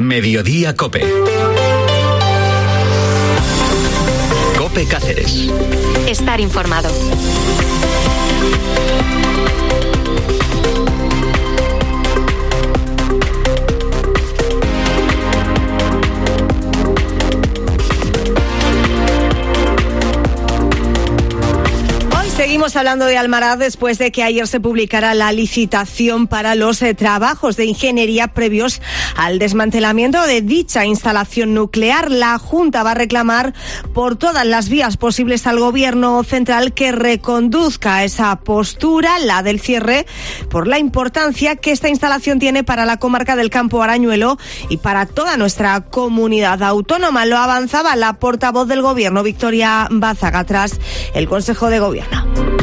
Mediodía COPE. COPE Cáceres. Estar informado. Seguimos hablando de Almaraz después de que ayer se publicara la licitación para los trabajos de ingeniería previos al desmantelamiento de dicha instalación nuclear. La Junta va a reclamar por todas las vías posibles al Gobierno central que reconduzca esa postura, la del cierre, por la importancia que esta instalación tiene para la comarca del Campo Arañuelo y para toda nuestra comunidad autónoma. Lo avanzaba la portavoz del Gobierno, Victoria Bázaga, tras el Consejo de Gobierno.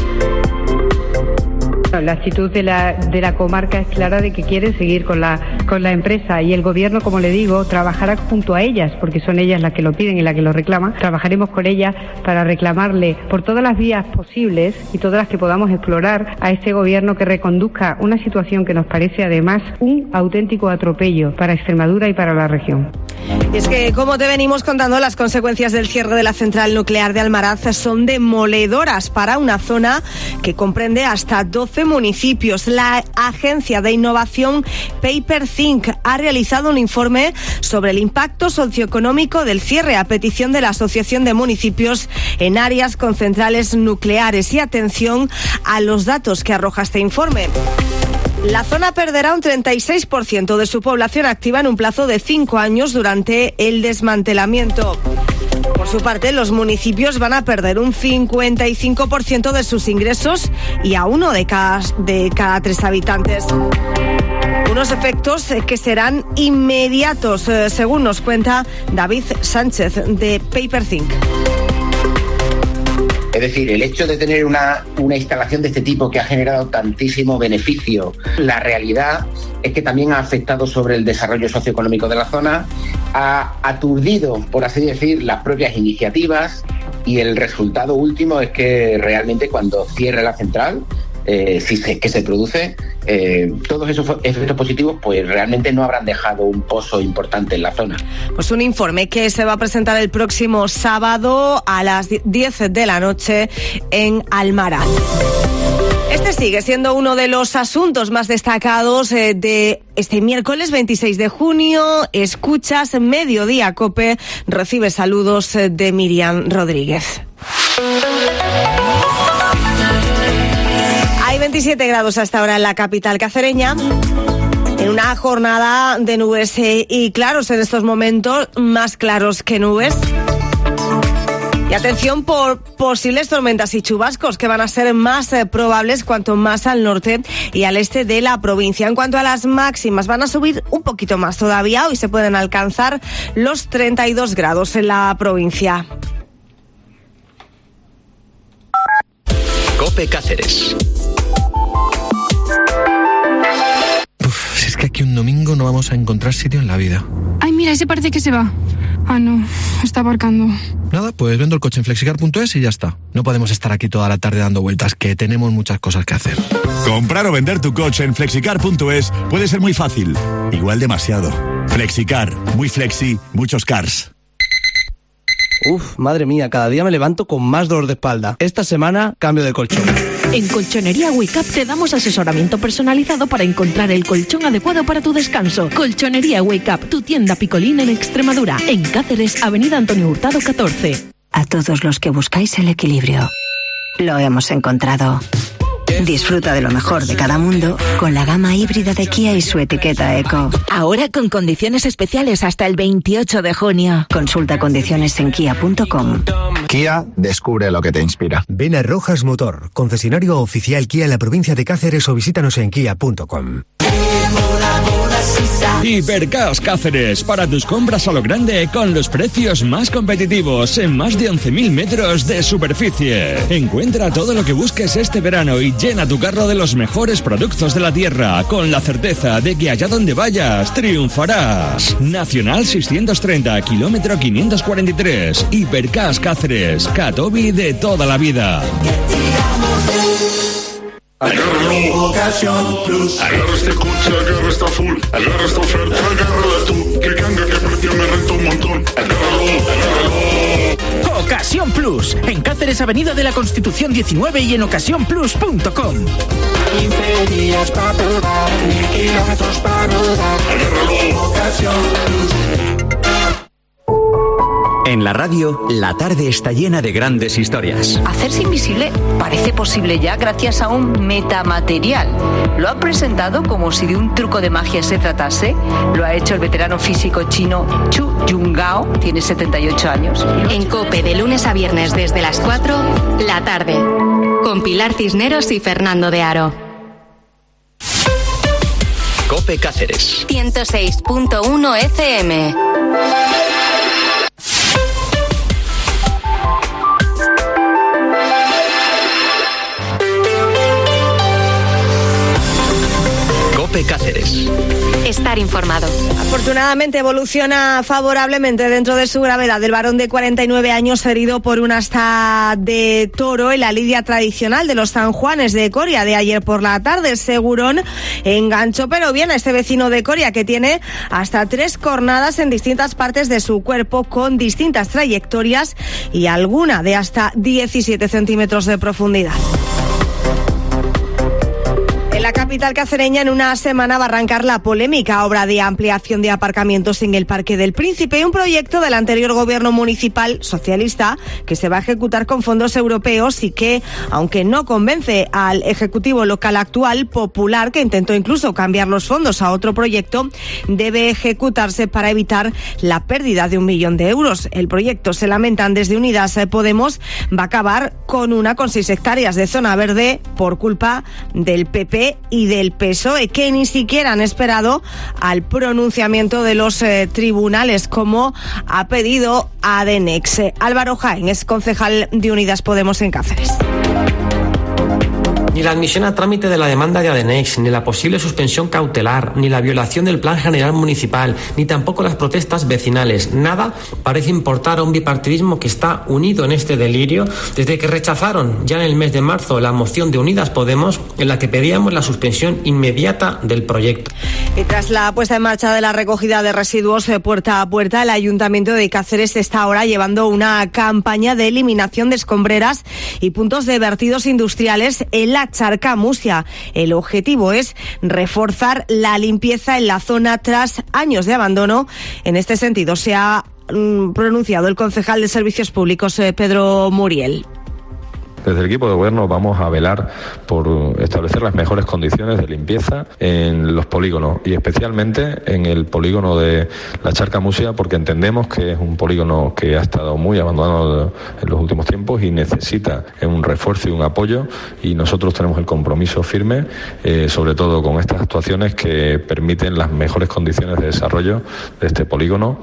La actitud de la comarca es clara de que quiere seguir con la empresa, y el Gobierno, como le digo, trabajará junto a ellas, porque son ellas las que lo piden y las que lo reclaman. Trabajaremos con ellas para reclamarle por todas las vías posibles y todas las que podamos explorar a este Gobierno que reconduzca una situación que nos parece además un auténtico atropello para Extremadura y para la región. Y es que, como te venimos contando, las consecuencias del cierre de la central nuclear de Almaraz son demoledoras para una zona que comprende hasta 12 municipios. La agencia de innovación PaperThink ha realizado un informe sobre el impacto socioeconómico del cierre a petición de la Asociación de Municipios en áreas con centrales nucleares. Y atención a los datos que arroja este informe. La zona perderá un 36% de su población activa en un plazo de 5 años durante el desmantelamiento. Por su parte, los municipios van a perder un 55% de sus ingresos y a uno de cada 3 habitantes. Unos efectos que serán inmediatos, según nos cuenta David Sánchez de PaperThink. Es decir, el hecho de tener una instalación de este tipo que ha generado tantísimo beneficio, la realidad es que también ha afectado sobre el desarrollo socioeconómico de la zona, ha aturdido, por así decir, las propias iniciativas, y el resultado último es que realmente cuando cierre la central, si es que se produce, todos esos efectos positivos pues realmente no habrán dejado un pozo importante en la zona. Pues un informe que se va a presentar el próximo sábado a las 10 de la noche en Almaraz. Este sigue siendo uno de los asuntos más destacados de este miércoles 26 de junio. Escuchas Mediodía COPE, recibe saludos de Miriam Rodríguez. Hay 27 grados hasta ahora en la capital cacereña, en una jornada de nubes y claros en estos momentos, más claros que nubes. Y atención por posibles tormentas y chubascos que van a ser más probables cuanto más al norte y al este de la provincia. En cuanto a las máximas, van a subir un poquito más todavía. Hoy se pueden alcanzar los 32 grados en la provincia. COPE Cáceres. Si es que aquí un domingo no vamos a encontrar sitio en la vida. Ay, mira, ese parece que se va. Ah, no, está aparcando. Nada, pues vendo el coche en flexicar.es y ya está. No podemos estar aquí toda la tarde dando vueltas, que tenemos muchas cosas que hacer. Comprar o vender tu coche en flexicar.es puede ser muy fácil, igual demasiado. Flexicar, muy flexi, muchos cars. Uf, madre mía, cada día me levanto con más dolor de espalda. Esta semana cambio de colchón. En Colchonería Wake Up te damos asesoramiento personalizado para encontrar el colchón adecuado para tu descanso. Colchonería Wake Up, tu tienda Picolín en Extremadura. En Cáceres, Avenida Antonio Hurtado 14. A todos los que buscáis el equilibrio, lo hemos encontrado. Disfruta de lo mejor de cada mundo con la gama híbrida de Kia y su etiqueta Eco. Ahora con condiciones especiales hasta el 28 de junio. Consulta condiciones en kia.com. Kia, descubre lo que te inspira. Ven a Rojas Motor, concesionario oficial Kia en la provincia de Cáceres, o visítanos en kia.com. Hipercas Cáceres, para tus compras a lo grande con los precios más competitivos en más de 11.000 metros de superficie. Encuentra todo lo que busques este verano y llena tu carro de los mejores productos de la tierra con la certeza de que allá donde vayas triunfarás. Nacional 630, kilómetro 543. Hipercas Cáceres, Catobi de toda la vida. Agárralo, Ocasión Plus. Agarra este coche, agarra esta full. Agarra esta oferta, agárrala tú. Que ganga Plus. En Cáceres, Avenida de la Constitución 19 y en ocasiónplus.com. 15 días para probar, 1000 kilómetros para rodar. Ocasión Plus. En la radio, la tarde está llena de grandes historias. Hacerse invisible parece posible ya gracias a un metamaterial. Lo han presentado como si de un truco de magia se tratase. Lo ha hecho el veterano físico chino Chu Yunggao, tiene 78 años. En COPE, de lunes a viernes desde las 4, la tarde. Con Pilar Cisneros y Fernando de Aro. COPE Cáceres. 106.1 FM. COPE Cáceres. Estar informado. Afortunadamente evoluciona favorablemente dentro de su gravedad el varón de 49 años herido por un asta de toro en la lidia tradicional de los San Juanes de Coria de ayer por la tarde. Segurón enganchó pero bien a este vecino de Coria, que tiene hasta 3 cornadas en distintas partes de su cuerpo con distintas trayectorias y alguna de hasta 17 centímetros de profundidad. En la capital cacereña, en una semana va a arrancar la polémica obra de ampliación de aparcamientos en el Parque del Príncipe, un proyecto del anterior gobierno municipal socialista que se va a ejecutar con fondos europeos y que, aunque no convence al ejecutivo local actual, Popular, que intentó incluso cambiar los fondos a otro proyecto, debe ejecutarse para evitar la pérdida de 1 millón de euros. El proyecto, se lamentan desde Unidas Podemos, va a acabar con 6 hectáreas de zona verde por culpa del PP y del PSOE, que ni siquiera han esperado al pronunciamiento de los tribunales, como ha pedido Adenex. Álvaro Jaén es concejal de Unidas Podemos en Cáceres. Ni la admisión a trámite de la demanda de Adenex, ni la posible suspensión cautelar, ni la violación del Plan General Municipal, ni tampoco las protestas vecinales. Nada parece importar a un bipartidismo que está unido en este delirio desde que rechazaron ya en el mes de marzo la moción de Unidas Podemos en la que pedíamos la suspensión inmediata del proyecto. Y tras la puesta en marcha de la recogida de residuos puerta a puerta, el Ayuntamiento de Cáceres está ahora llevando una campaña de eliminación de escombreras y puntos de vertidos industriales en la Charca Musia. El objetivo es reforzar la limpieza en la zona tras años de abandono. En este sentido se ha pronunciado el concejal de Servicios Públicos, Pedro Muriel. Desde el equipo de gobierno vamos a velar por establecer las mejores condiciones de limpieza en los polígonos y especialmente en el polígono de la Charca Musia, porque entendemos que es un polígono que ha estado muy abandonado en los últimos tiempos y necesita un refuerzo y un apoyo, y nosotros tenemos el compromiso firme, sobre todo con estas actuaciones que permiten las mejores condiciones de desarrollo de este polígono.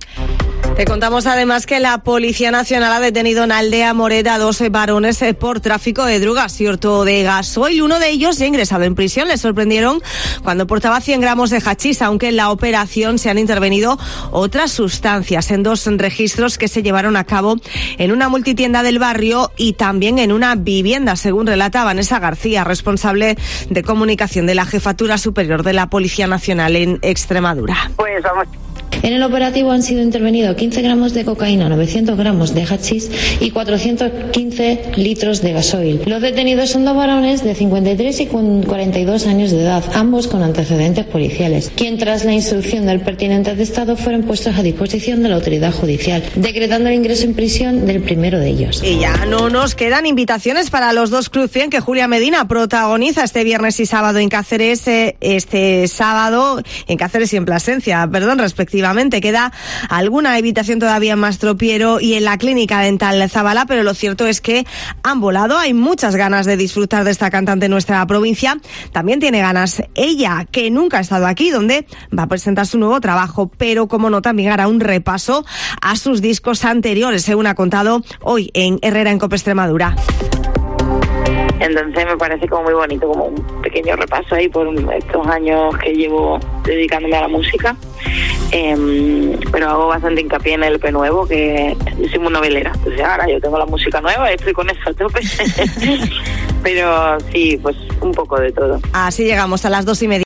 Te contamos además que la Policía Nacional ha detenido en Aldea Moreda a 12 varones por tráfico de drogas y hurto de gasoil. Uno de ellos ya ingresado en prisión. Le sorprendieron cuando portaba 100 gramos de hachís, aunque en la operación se han intervenido otras sustancias en 2 registros que se llevaron a cabo en una multitienda del barrio y también en una vivienda, según relata Vanessa García, responsable de comunicación de la Jefatura Superior de la Policía Nacional en Extremadura. Pues vamos. En el operativo han sido intervenidos 15 gramos de cocaína, 900 gramos de hachís y 415 litros de gasoil. Los detenidos son 2 varones de 53 y 42 años de edad, ambos con antecedentes policiales, quien tras la instrucción del pertinente atestado fueron puestos a disposición de la autoridad judicial, decretando el ingreso en prisión del primero de ellos. Y ya no nos quedan invitaciones para los 2 Cruz 100 que Julia Medina protagoniza este viernes y sábado en Cáceres, este sábado en Cáceres y en Plasencia, respectivamente. Queda alguna invitación todavía en Mastropiero y en la Clínica Dental Zabala, pero lo cierto es que han volado. Hay muchas ganas de disfrutar de esta cantante en nuestra provincia. También tiene ganas ella, que nunca ha estado aquí, donde va a presentar su nuevo trabajo, pero como no, también hará un repaso a sus discos anteriores, según ha contado hoy en Herrera en COPE Extremadura. Entonces me parece como muy bonito, como un pequeño repaso ahí por estos años que llevo dedicándome a la música. Pero hago bastante hincapié en el EP nuevo, que yo soy muy novelera. Entonces ahora yo tengo la música nueva y estoy con eso a tope. Pero sí, pues un poco de todo. Así llegamos a las 2:30.